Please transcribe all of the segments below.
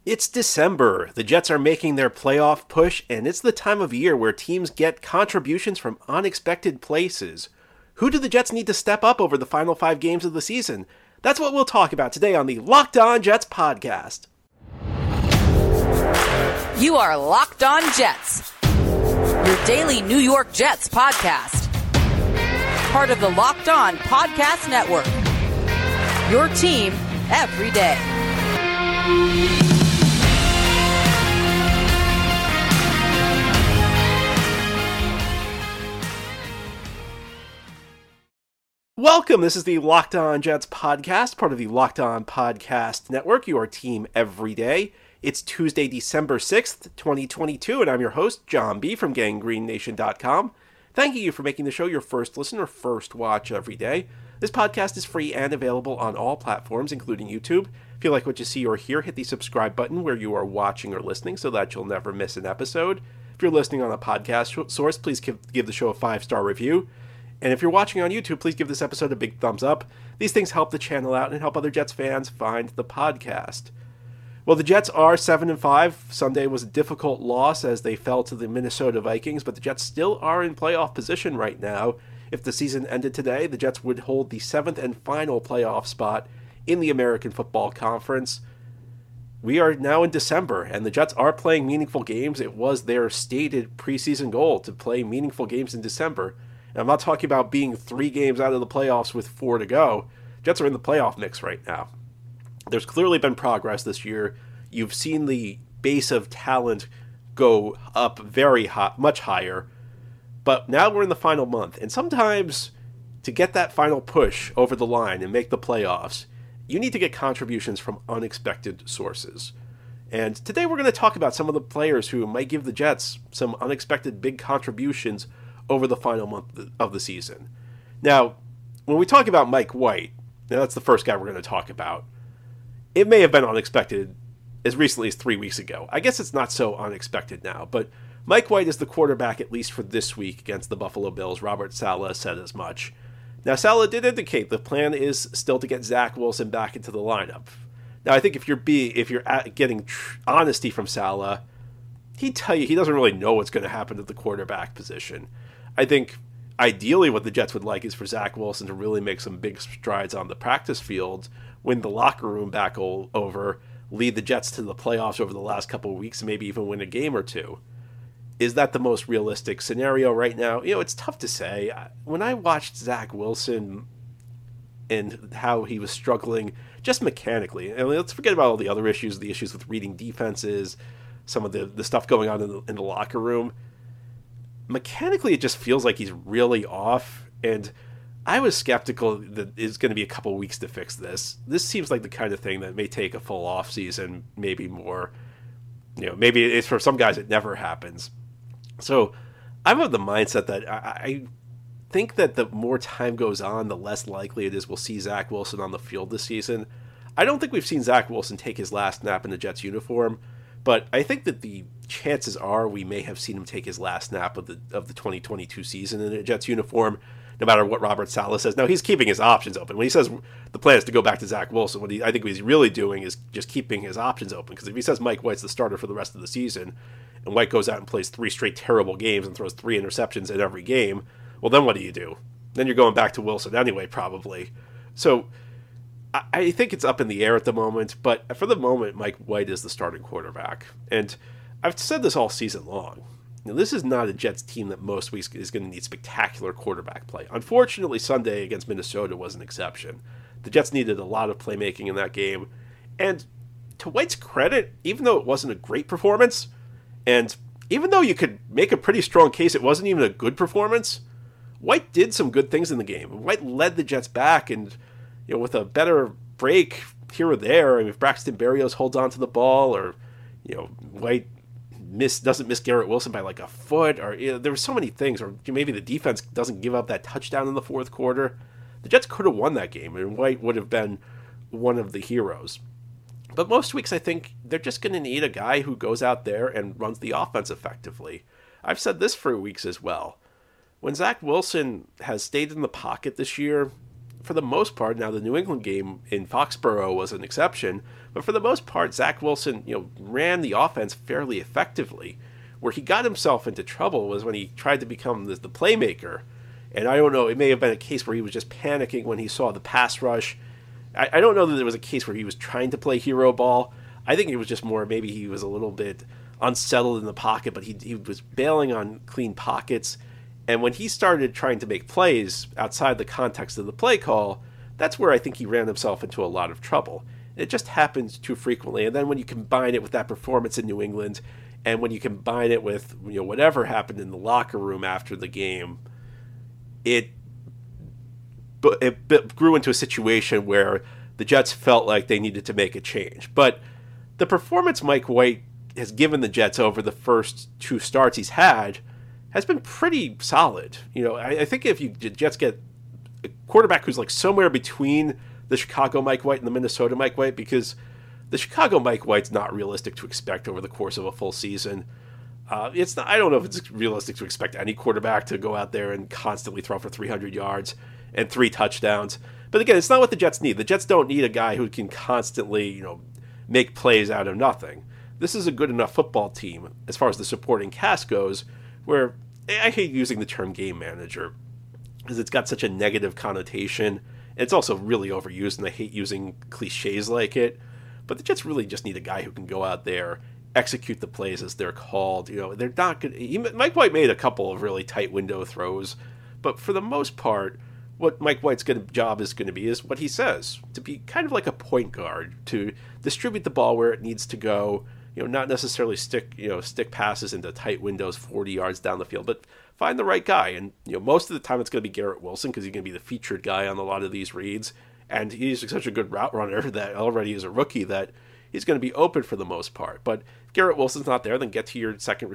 It's December. The Jets are making their playoff push, and it's the time of year where teams get contributions from unexpected places. Who do the Jets need to step up over the final 5 games of the season? That's what we'll talk about today on the Locked On Jets podcast. You are Locked On Jets, your daily New York Jets podcast. Part of the Locked On Podcast Network, your team every day. Welcome. This is the Locked On Jets podcast, part of the Locked On Podcast Network, your team every day. It's Tuesday, December 6th, 2022, and I'm your host, John B. from GangrenNation.com. Thanking you for making the show your first listen or first watch every day. This podcast is free and available on all platforms, including YouTube. If you like what you see or hear, hit the subscribe button where you are watching or listening so that you'll never miss an episode. If you're listening on a podcast source, please give the show a 5-star review. And if you're watching on YouTube, please give this episode a big thumbs up. These things help the channel out and help other Jets fans find the podcast. Well, the Jets are 7-5. Sunday was a difficult loss as they fell to the Minnesota Vikings, but the Jets still are in playoff position right now. If the season ended today, the Jets would hold the 7th and final playoff spot in the American Football Conference. We are now in December, and the Jets are playing meaningful games. It was their stated preseason goal to play meaningful games in December. And I'm not talking about being 3 games out of the playoffs with 4 to go. Jets are in the playoff mix right now. There's clearly been progress this year. You've seen the base of talent go up very high, much higher. But now we're in the final month. And sometimes to get that final push over the line and make the playoffs, you need to get contributions from unexpected sources. And today we're going to talk about some of the players who might give the Jets some unexpected big contributions over the final month of the season. Now, when we talk about Mike White, now that's the first guy we're going to talk about. It may have been unexpected as recently as 3 weeks ago. I guess it's not so unexpected now, but Mike White is the quarterback at least for this week against the Buffalo Bills. Robert Saleh said as much. Now, Saleh did indicate the plan is still to get Zach Wilson back into the lineup. Now, I think if you're getting honesty from Saleh, he'd tell you he doesn't really know what's going to happen at the quarterback position. I think ideally what the Jets would like is for Zach Wilson to really make some big strides on the practice field, win the locker room back over, lead the Jets to the playoffs over the last couple of weeks, and maybe even win a game or two. Is that the most realistic scenario right now? You know, it's tough to say. When I watched Zach Wilson and how he was struggling just mechanically, and let's forget about all the other issues, the issues with reading defenses, some of the stuff going on in the locker room. Mechanically, it just feels like he's really off, and I was skeptical that it's going to be a couple weeks to fix this. This seems like the kind of thing that may take a full off season, maybe more. You know, maybe it's for some guys it never happens. So I'm of the mindset that I think that the more time goes on, the less likely it is we'll see Zach Wilson on the field this season. I don't think we've seen Zach Wilson take his last snap in the Jets uniform, but I think that the chances are we may have seen him take his last snap of the 2022 season in a Jets uniform, no matter what Robert Saleh says. Now, he's keeping his options open. When he says the plan is to go back to Zach Wilson, I think what he's really doing is just keeping his options open. Because if he says Mike White's the starter for the rest of the season, and White goes out and plays 3 straight terrible games and throws 3 interceptions in every game, well, then what do? Then you're going back to Wilson anyway, probably. So I think it's up in the air at the moment, but for the moment, Mike White is the starting quarterback. And I've said this all season long. Now, this is not a Jets team that most weeks is going to need spectacular quarterback play. Unfortunately, Sunday against Minnesota was an exception. The Jets needed a lot of playmaking in that game. And to White's credit, even though it wasn't a great performance, and even though you could make a pretty strong case it wasn't even a good performance, White did some good things in the game. White led the Jets back, and with a better break here or there, if Braxton Berrios holds on to the ball, or White doesn't miss Garrett Wilson by like a foot, or there were so many things, or maybe the defense doesn't give up that touchdown in the fourth quarter, the Jets could have won that game, and White would have been one of the heroes. But most weeks, I think they're just going to need a guy who goes out there and runs the offense effectively. I've said this for weeks as well. When Zach Wilson has stayed in the pocket this year, for the most part, now the New England game in Foxborough was an exception, but for the most part, Zach Wilson, ran the offense fairly effectively. Where he got himself into trouble was when he tried to become the playmaker. And I don't know, it may have been a case where he was just panicking when he saw the pass rush. I don't know that there was a case where he was trying to play hero ball. I think it was just more maybe he was a little bit unsettled in the pocket, but he was bailing on clean pockets. And when he started trying to make plays outside the context of the play call, that's where I think he ran himself into a lot of trouble. It just happens too frequently. And then when you combine it with that performance in New England, and when you combine it with whatever happened in the locker room after the game, it grew into a situation where the Jets felt like they needed to make a change. But the performance Mike White has given the Jets over the first two starts he's had has been pretty solid. I think if the Jets get a quarterback who's like somewhere between the Chicago Mike White and the Minnesota Mike White, because the Chicago Mike White's not realistic to expect over the course of a full season. It's not. I don't know if it's realistic to expect any quarterback to go out there and constantly throw for 300 yards and 3 touchdowns. But again, it's not what the Jets need. The Jets don't need a guy who can constantly, make plays out of nothing. This is a good enough football team as far as the supporting cast goes, where I hate using the term game manager because it's got such a negative connotation. It's also really overused, and I hate using cliches like it. But the Jets really just need a guy who can go out there, execute the plays as they're called. They're not good. Mike White made a couple of really tight window throws, but for the most part, what Mike White's job is going to be is what he says, to be kind of like a point guard, to distribute the ball where it needs to go. Not necessarily stick passes into tight windows 40 yards down the field, but find the right guy. And most of the time it's going to be Garrett Wilson, because he's going to be the featured guy on a lot of these reads. And he's such a good route runner that already is a rookie that he's going to be open for the most part. But if Garrett Wilson's not there, then get to your second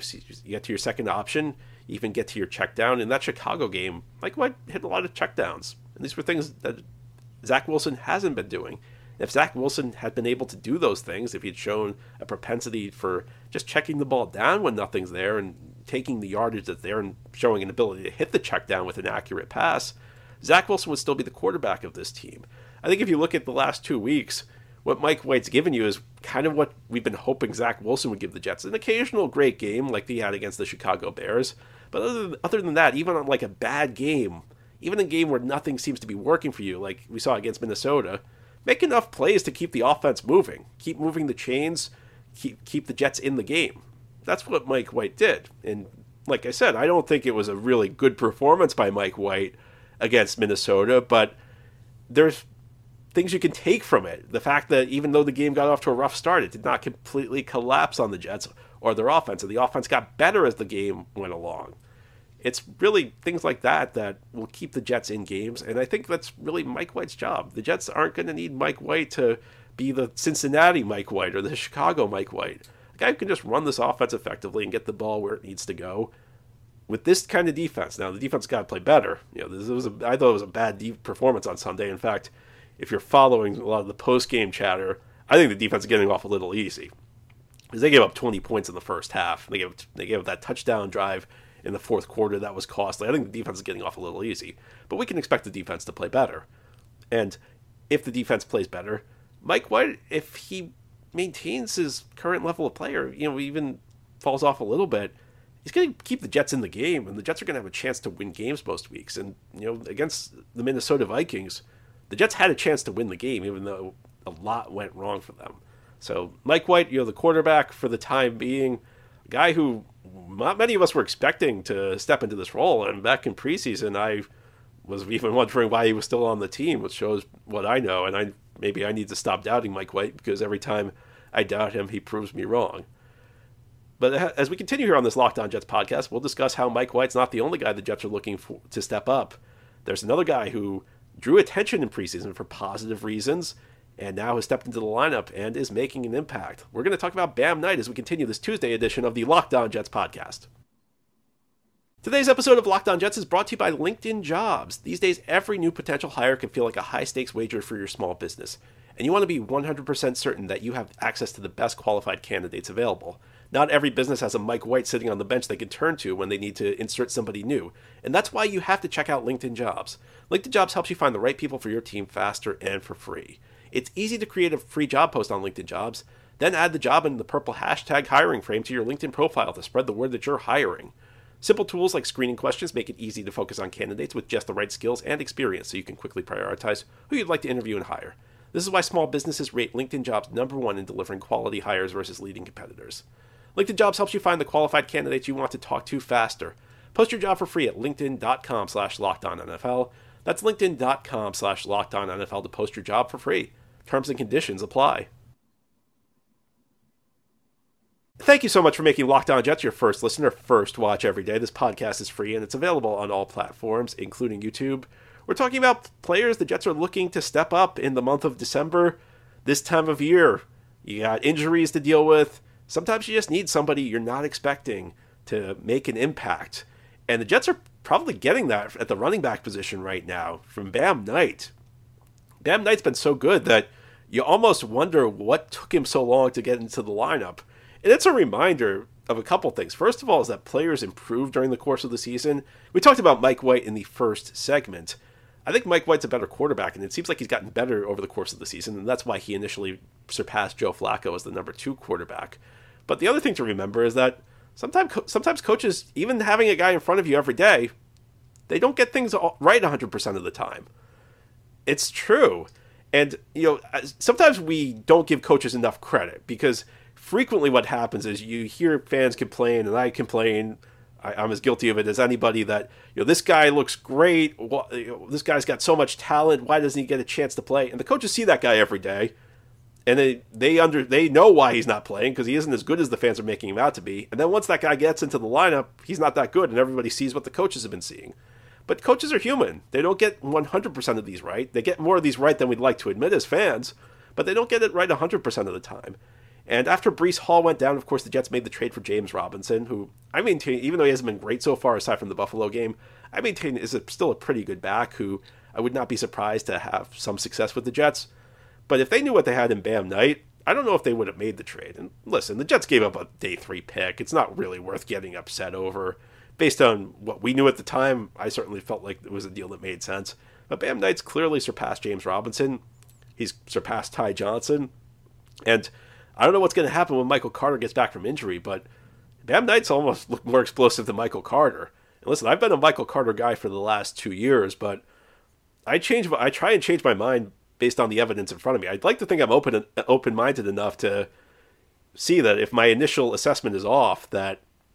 option, even get to your check down. In that Chicago game, Mike White hit a lot of check downs. And these were things that Zach Wilson hasn't been doing. If Zach Wilson had been able to do those things, if he'd shown a propensity for just checking the ball down when nothing's there and taking the yardage that's there and showing an ability to hit the check down with an accurate pass, Zach Wilson would still be the quarterback of this team. I think if you look at the last 2 weeks, what Mike White's given you is kind of what we've been hoping Zach Wilson would give the Jets. An occasional great game like he had against the Chicago Bears. But other than that, even on like a bad game, even a game where nothing seems to be working for you, like we saw against Minnesota, make enough plays to keep the offense moving. Keep moving the chains, keep the Jets in the game. That's what Mike White did. And like I said, I don't think it was a really good performance by Mike White against Minnesota, but there's things you can take from it. The fact that even though the game got off to a rough start, it did not completely collapse on the Jets or their offense, and the offense got better as the game went along. It's really things like that that will keep the Jets in games, and I think that's really Mike White's job. The Jets aren't going to need Mike White to be the Cincinnati Mike White or the Chicago Mike White. A guy who can just run this offense effectively and get the ball where it needs to go. With this kind of defense, now the defense got to play better. I thought it was a bad performance on Sunday. In fact, if you're following a lot of the post-game chatter, I think the defense is getting off a little easy. Because they gave up 20 points in the first half. They gave up that touchdown drive in the fourth quarter that was costly. I think the defense is getting off a little easy. But we can expect the defense to play better. And if the defense plays better, Mike White, if he maintains his current level of player, even falls off a little bit, he's going to keep the Jets in the game, and the Jets are going to have a chance to win games most weeks. And, against the Minnesota Vikings, the Jets had a chance to win the game, even though a lot went wrong for them. So Mike White, the quarterback for the time being, a guy who not many of us were expecting to step into this role. And back in preseason, I was even wondering why he was still on the team, which shows what I know. And maybe I need to stop doubting Mike White, because every time I doubt him, he proves me wrong. But as we continue here on this Locked On Jets podcast, we'll discuss how Mike White's not the only guy the Jets are looking for to step up. There's another guy who drew attention in preseason for positive reasons, and now has stepped into the lineup and is making an impact. We're going to talk about Bam Knight as we continue this Tuesday edition of the Locked On Jets podcast. Today's episode of Locked On Jets is brought to you by LinkedIn Jobs. These days, every new potential hire can feel like a high-stakes wager for your small business, and you want to be 100% certain that you have access to the best qualified candidates available. Not every business has a Mike White sitting on the bench they can turn to when they need to insert somebody new. And that's why you have to check out LinkedIn Jobs. LinkedIn Jobs helps you find the right people for your team faster and for free. It's easy to create a free job post on LinkedIn Jobs, then add the job in the purple hashtag hiring frame to your LinkedIn profile to spread the word that you're hiring. Simple tools like screening questions make it easy to focus on candidates with just the right skills and experience so you can quickly prioritize who you'd like to interview and hire. This is why small businesses rate LinkedIn Jobs #1 in delivering quality hires versus leading competitors. LinkedIn Jobs helps you find the qualified candidates you want to talk to faster. Post your job for free at linkedin.com/LockedOnNFL. That's linkedin.com/LockedOnNFL to post your job for free. Terms and conditions apply. Thank you so much for making Locked On Jets your first listener, first watch every day. This podcast is free and it's available on all platforms, including YouTube. We're talking about players the Jets are looking to step up in the month of December. This time of year, you got injuries to deal with. Sometimes you just need somebody you're not expecting to make an impact. And the Jets are probably getting that at the running back position right now from Bam Knight. Bam Knight's been so good that you almost wonder what took him so long to get into the lineup. And it's a reminder of a couple things. First of all is that players improve during the course of the season. We talked about Mike White in the first segment. I think Mike White's a better quarterback, and it seems like he's gotten better over the course of the season, and that's why he initially surpassed Joe Flacco as the number 2 quarterback. But the other thing to remember is that sometimes coaches, even having a guy in front of you every day, they don't get things right 100% of the time. It's true. And, sometimes we don't give coaches enough credit because frequently what happens is you hear fans complain, and I complain, I'm as guilty of it as anybody, that this guy looks great, this guy's got so much talent, why doesn't he get a chance to play? And the coaches see that guy every day, and they know why he's not playing, because he isn't as good as the fans are making him out to be. And then once that guy gets into the lineup, he's not that good, and everybody sees what the coaches have been seeing. But coaches are human. They don't get 100% of these right. They get more of these right than we'd like to admit as fans, but they don't get it right 100% of the time. And after Breece Hall went down, of course, the Jets made the trade for James Robinson, who I maintain, even though he hasn't been great so far aside from the Buffalo game, I maintain is still a pretty good back who I would not be surprised to have some success with the Jets. But if they knew what they had in Bam Knight, I don't know if they would have made the trade. And listen, the Jets gave up a day 3 pick. It's not really worth getting upset over. Based on what we knew at the time, I certainly felt like it was a deal that made sense. But Bam Knight's clearly surpassed James Robinson. He's surpassed Ty Johnson. And I don't know what's going to happen when Michael Carter gets back from injury, but Bam Knight's almost looked more explosive than Michael Carter. And listen, I've been a Michael Carter guy for the last 2 years, but I try and change my mind based on the evidence in front of me. I'd like to think I'm open-minded enough to see that if my initial assessment is off, that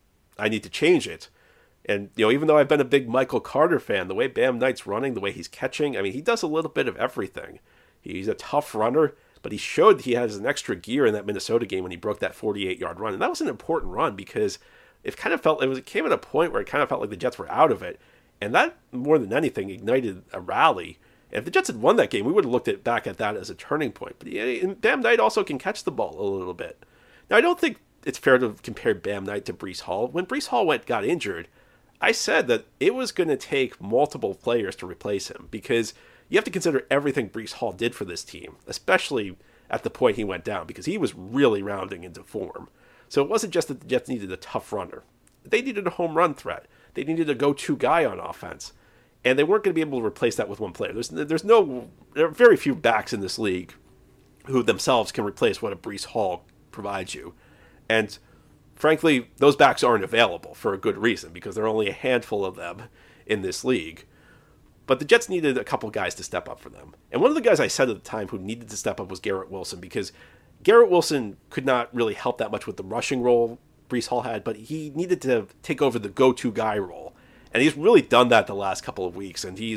I need to change it. And, even though I've been a big Michael Carter fan, the way Bam Knight's running, the way he's catching, he does a little bit of everything. He's a tough runner, but he showed he has an extra gear in that Minnesota game when he broke that 48-yard run. And that was an important run because it came at a point where it kind of felt like the Jets were out of it. And that, more than anything, ignited a rally. And if the Jets had won that game, we would have looked back at that as a turning point. But Bam Knight also can catch the ball a little bit. Now, I don't think it's fair to compare Bam Knight to Breece Hall. When Breece Hall got injured, I said that it was going to take multiple players to replace him because you have to consider everything Breece Hall did for this team, especially at the point he went down, because he was really rounding into form. So it wasn't just that the Jets needed a tough runner. They needed a home run threat. They needed a go-to guy on offense. And they weren't going to be able to replace that with one player. There are very few backs in this league who themselves can replace what a Breece Hall provides you. And frankly, those backs aren't available for a good reason because there are only a handful of them in this league. But the Jets needed a couple guys to step up for them. And one of the guys I said at the time who needed to step up was Garrett Wilson, because Garrett Wilson could not really help that much with the rushing role Breece Hall had, but he needed to take over the go-to guy role. And he's really done that the last couple of weeks. And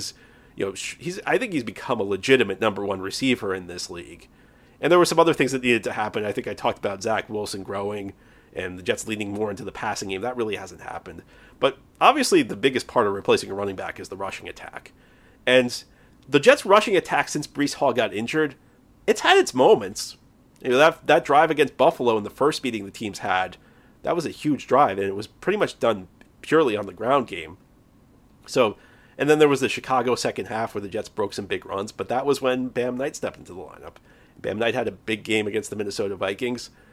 I think he's become a legitimate number 1 receiver in this league. And there were some other things that needed to happen. I think I talked about Zach Wilson growing and the Jets leaning more into the passing game. That really hasn't happened. But obviously the biggest part of replacing a running back is the rushing attack. And the Jets' rushing attack since Breece Hall got injured, it's had its moments. That drive against Buffalo in the first meeting the teams had, that was a huge drive, and it was pretty much done purely on the ground game. So, and then there was the Chicago second half where the Jets broke some big runs, but that was when Bam Knight stepped into the lineup. Bam Knight had a big game against the Minnesota Vikings.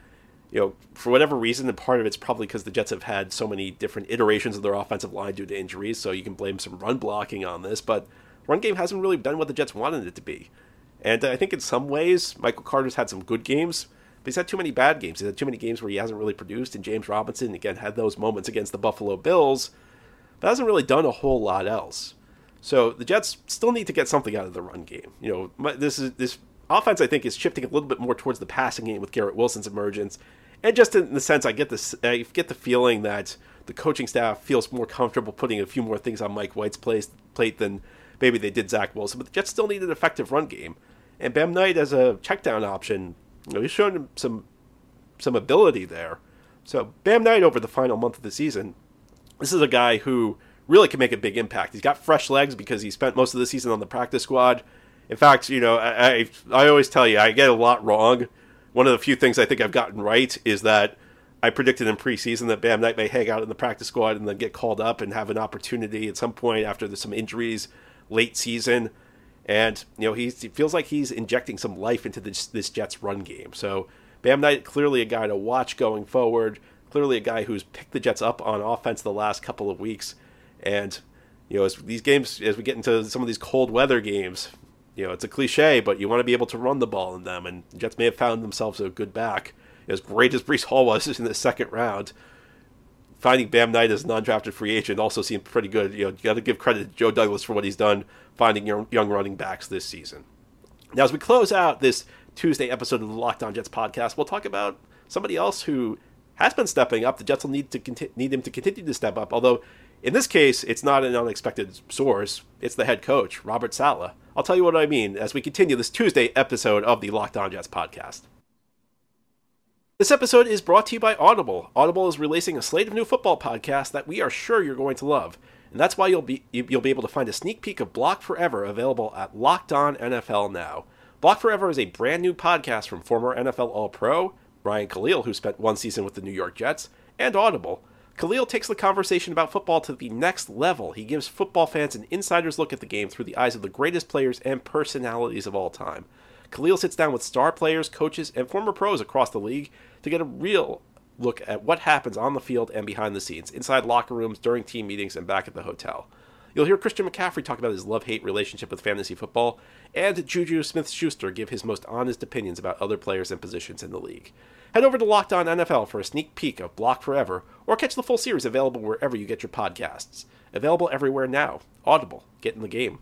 for whatever reason, and part of it's probably because the Jets have had so many different iterations of their offensive line due to injuries, so you can blame some run blocking on this, but run game hasn't really done what the Jets wanted it to be. And I think in some ways, Michael Carter's had some good games, but he's had too many bad games. He's had too many games where he hasn't really produced, and James Robinson, again, had those moments against the Buffalo Bills, but hasn't really done a whole lot else. So the Jets still need to get something out of the run game. This offense, I think, is shifting a little bit more towards the passing game with Garrett Wilson's emergence. And just in the sense, I get the feeling that the coaching staff feels more comfortable putting a few more things on Mike White's plate than maybe they did Zach Wilson. But the Jets still need an effective run game. And Bam Knight as a checkdown option, he's shown some ability there. So Bam Knight over the final month of the season, this is a guy who really can make a big impact. He's got fresh legs because he spent most of the season on the practice squad. In fact, I always tell you, I get a lot wrong. One of the few things I think I've gotten right is that I predicted in preseason that Bam Knight may hang out in the practice squad and then get called up and have an opportunity at some point after there's some injuries late season. And, he feels like he's injecting some life into this Jets run game. So Bam Knight, clearly a guy to watch going forward, clearly a guy who's picked the Jets up on offense the last couple of weeks. And, as we get into some of these cold weather games, it's a cliche, but you want to be able to run the ball in them, and the Jets may have found themselves a good back. As great as Breece Hall was in the second round, finding Bam Knight as a non-drafted free agent also seemed pretty good. You got to give credit to Joe Douglas for what he's done finding young running backs this season. Now, as we close out this Tuesday episode of the Locked On Jets podcast, we'll talk about somebody else who has been stepping up. The Jets will need him to continue to step up, although in this case, it's not an unexpected source. It's the head coach, Robert Saleh. I'll tell you what I mean as we continue this Tuesday episode of the Locked On Jets podcast. This episode is brought to you by Audible. Audible is releasing a slate of new football podcasts that we are sure you're going to love. And that's why you'll be able to find a sneak peek of Block Forever available at Locked On NFL now. Block Forever is a brand new podcast from former NFL All-Pro, Ryan Khalil, who spent one season with the New York Jets, and Audible. Khalil takes the conversation about football to the next level. He gives football fans an insider's look at the game through the eyes of the greatest players and personalities of all time. Khalil sits down with star players, coaches, and former pros across the league to get a real look at what happens on the field and behind the scenes, inside locker rooms, during team meetings, and back at the hotel. You'll hear Christian McCaffrey talk about his love-hate relationship with fantasy football, and Juju Smith-Schuster give his most honest opinions about other players and positions in the league. Head over to Locked On NFL for a sneak peek of Block Forever, or catch the full series available wherever you get your podcasts. Available everywhere now. Audible. Get in the game.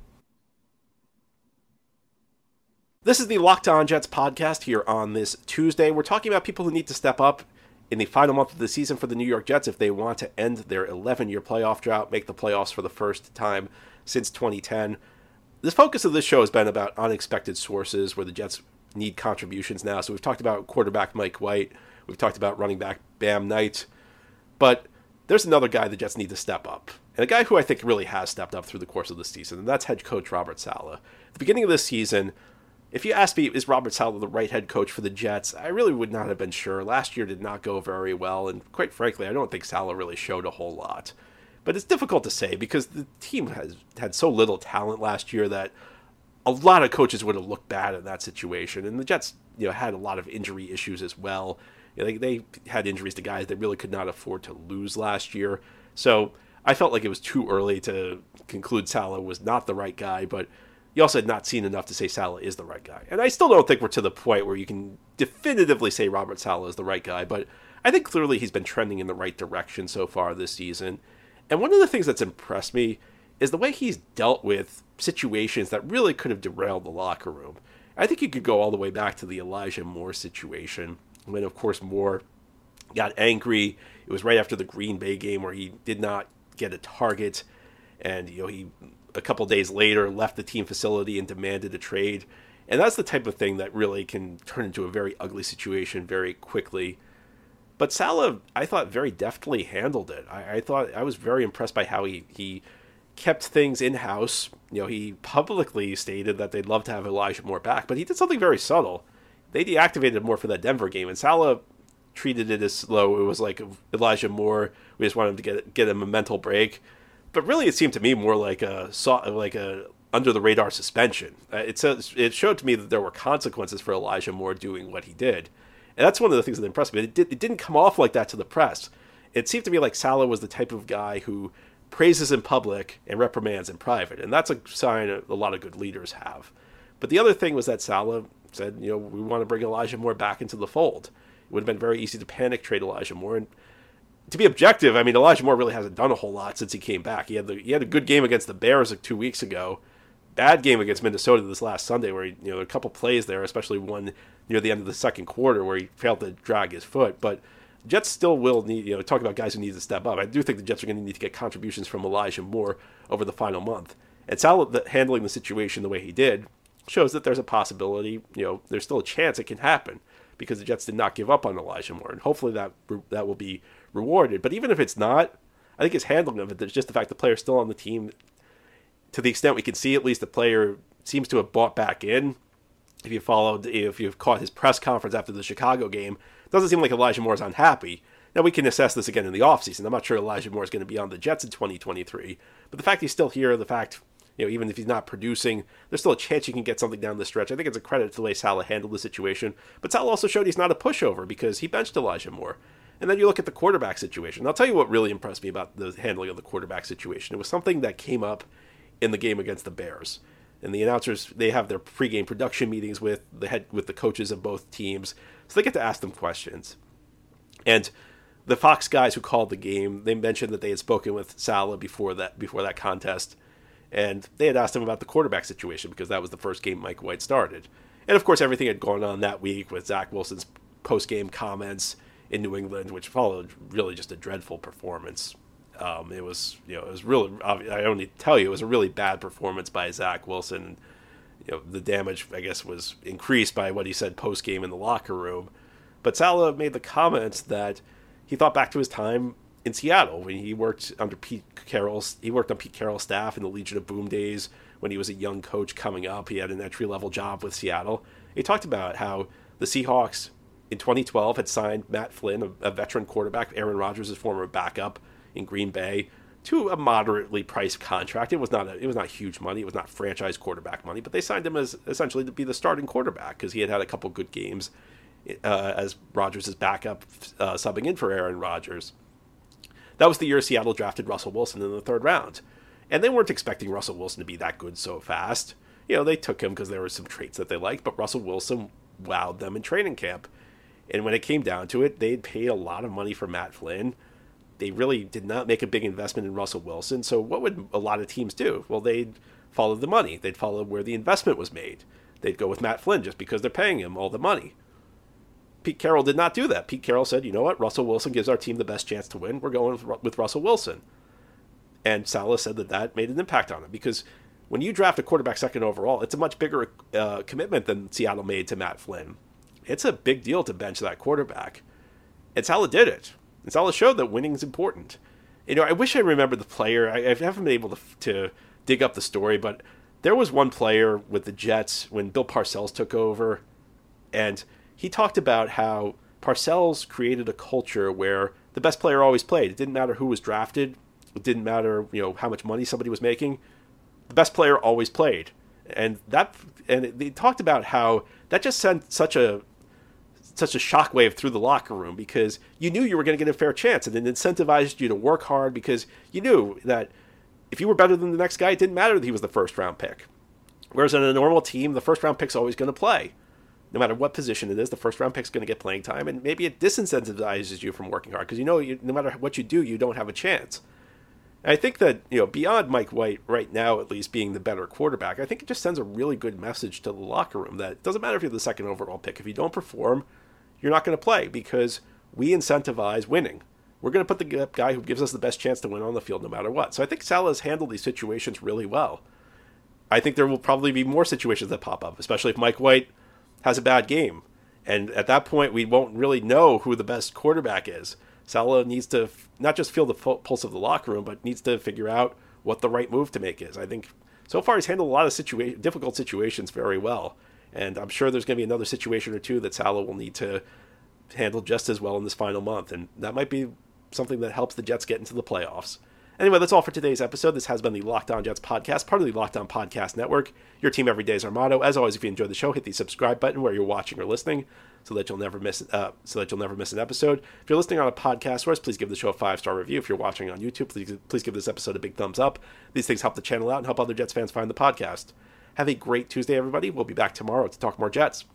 This is the Locked On Jets podcast here on this Tuesday. We're talking about people who need to step up in the final month of the season for the New York Jets if they want to end their 11-year playoff drought, make the playoffs for the first time since 2010. The focus of this show has been about unexpected sources where the Jets need contributions now. So we've talked about quarterback Mike White. We've talked about running back Bam Knight. But there's another guy the Jets need to step up. And a guy who I think really has stepped up through the course of the season, and that's head coach Robert Saleh. At the beginning of this season, if you asked me, is Robert Saleh the right head coach for the Jets, I really would not have been sure. Last year did not go very well, and quite frankly, I don't think Saleh really showed a whole lot. But it's difficult to say because the team has had so little talent last year that a lot of coaches would have looked bad in that situation. And the Jets, had a lot of injury issues as well. They had injuries to guys they really could not afford to lose last year. So I felt like it was too early to conclude Saleh was not the right guy, but you also had not seen enough to say Saleh is the right guy. And I still don't think we're to the point where you can definitively say Robert Saleh is the right guy, but I think clearly he's been trending in the right direction so far this season. And one of the things that's impressed me is the way he's dealt with situations that really could have derailed the locker room. I think you could go all the way back to the Elijah Moore situation, when, of course, Moore got angry. It was right after the Green Bay game where he did not get a target, and he a couple days later left the team facility and demanded a trade. And that's the type of thing that really can turn into a very ugly situation very quickly. But Saleh, I thought, very deftly handled it. I thought I was very impressed by how he kept things in-house. He publicly stated that they'd love to have Elijah Moore back, but he did something very subtle. They deactivated Moore for that Denver game, and Saleh treated it as though it was like Elijah Moore. We just wanted him to get him a mental break. But really, it seemed to me more like a under-the-radar suspension. It showed to me that there were consequences for Elijah Moore doing what he did. And that's one of the things that impressed me. It didn't come off like that to the press. It seemed to me like Saleh was the type of guy who praises in public and reprimands in private. And that's a sign a lot of good leaders have. But the other thing was that Saleh said, we want to bring Elijah Moore back into the fold. It would have been very easy to panic trade Elijah Moore. And to be objective, I mean, Elijah Moore really hasn't done a whole lot since he came back. He had a good game against the Bears like 2 weeks ago. Bad game against Minnesota this last Sunday where he, a couple plays there, especially one near the end of the second quarter where he failed to drag his foot. But the Jets still will need, talk about guys who need to step up. I do think the Jets are going to need to get contributions from Elijah Moore over the final month. And Saleh handling the situation the way he did shows that there's a possibility, there's still a chance it can happen because the Jets did not give up on Elijah Moore. And hopefully that will be rewarded. But even if it's not, I think his handling of it, there's just the fact the player's still on the team. To the extent we can see, at least the player seems to have bought back in. If you've caught his press conference after the Chicago game, it doesn't seem like Elijah Moore is unhappy. Now, we can assess this again in the offseason. I'm not sure Elijah Moore is going to be on the Jets in 2023. But the fact he's still here, the fact, even if he's not producing, there's still a chance you can get something down the stretch. I think it's a credit to the way Saleh handled the situation. But Saleh also showed he's not a pushover because he benched Elijah Moore. And then you look at the quarterback situation. I'll tell you what really impressed me about the handling of the quarterback situation. It was something that came up in the game against the Bears. And the announcers, they have their pregame production meetings with the coaches of both teams. So they get to ask them questions. And the Fox guys who called the game, they mentioned that they had spoken with Saleh before that contest. And they had asked him about the quarterback situation because that was the first game Mike White started. And of course, everything had gone on that week with Zach Wilson's post-game comments in New England, which followed really just a dreadful performance. It was really, I don't need to tell you, it was a really bad performance by Zach Wilson. The damage, I guess, was increased by what he said post-game in the locker room. But Saleh made the comments that he thought back to his time in Seattle when he worked under Pete Carroll's. He worked on Pete Carroll's staff in the Legion of Boom days when he was a young coach coming up. He had an entry-level job with Seattle. He talked about how the Seahawks in 2012 had signed Matt Flynn, a veteran quarterback, Aaron Rodgers' former backup in Green Bay, to a moderately priced contract. It was not huge money. It was not franchise quarterback money, but they signed him as essentially to be the starting quarterback because he had a couple good games as Rodgers' backup, subbing in for Aaron Rodgers. That was the year Seattle drafted Russell Wilson in the third round, and they weren't expecting Russell Wilson to be that good so fast. They took him because there were some traits that they liked, but Russell Wilson wowed them in training camp. And when it came down to it, they'd paid a lot of money for Matt Flynn. They really did not make a big investment in Russell Wilson. So what would a lot of teams do? Well, they'd follow the money. They'd follow where the investment was made. They'd go with Matt Flynn just because they're paying him all the money. Pete Carroll did not do that. Pete Carroll said, you know what? Russell Wilson gives our team the best chance to win. We're going with Russell Wilson. And Saleh said that made an impact on him because when you draft a quarterback second overall, it's a much bigger commitment than Seattle made to Matt Flynn. It's a big deal to bench that quarterback. And Saleh did it. And Saleh showed that winning is important. I wish I remembered the player. I haven't been able to dig up the story, but there was one player with the Jets when Bill Parcells took over, and he talked about how Parcells created a culture where the best player always played. It didn't matter who was drafted. It didn't matter, how much money somebody was making. The best player always played. And they talked about how that just sent such a shockwave through the locker room because you knew you were going to get a fair chance and it incentivized you to work hard because you knew that if you were better than the next guy, it didn't matter that he was the first round pick. Whereas in a normal team, the first round pick's always going to play. No matter what position it is, the first round pick's going to get playing time, and maybe it disincentivizes you from working hard because no matter what you do, you don't have a chance. And I think that, beyond Mike White right now, at least being the better quarterback, I think it just sends a really good message to the locker room that it doesn't matter if you're the second overall pick. If you don't perform, you're not going to play because we incentivize winning. We're going to put the guy who gives us the best chance to win on the field no matter what. So I think Saleh has handled these situations really well. I think there will probably be more situations that pop up, especially if Mike White has a bad game. And at that point, we won't really know who the best quarterback is. Saleh needs to not just feel the pulse of the locker room, but needs to figure out what the right move to make is. I think so far he's handled a lot of difficult situations very well. And I'm sure there's going to be another situation or two that Saleh will need to handle just as well in this final month. And that might be something that helps the Jets get into the playoffs. Anyway, that's all for today's episode. This has been the Locked On Jets podcast, part of the Locked On Podcast Network. Your team every day is our motto. As always, if you enjoyed the show, hit the subscribe button where you're watching or listening, so that you'll never miss an episode. If you're listening on a podcast source, please give the show a 5-star review. If you're watching on YouTube, please give this episode a big thumbs up. These things help the channel out and help other Jets fans find the podcast. Have a great Tuesday, everybody. We'll be back tomorrow to talk more Jets.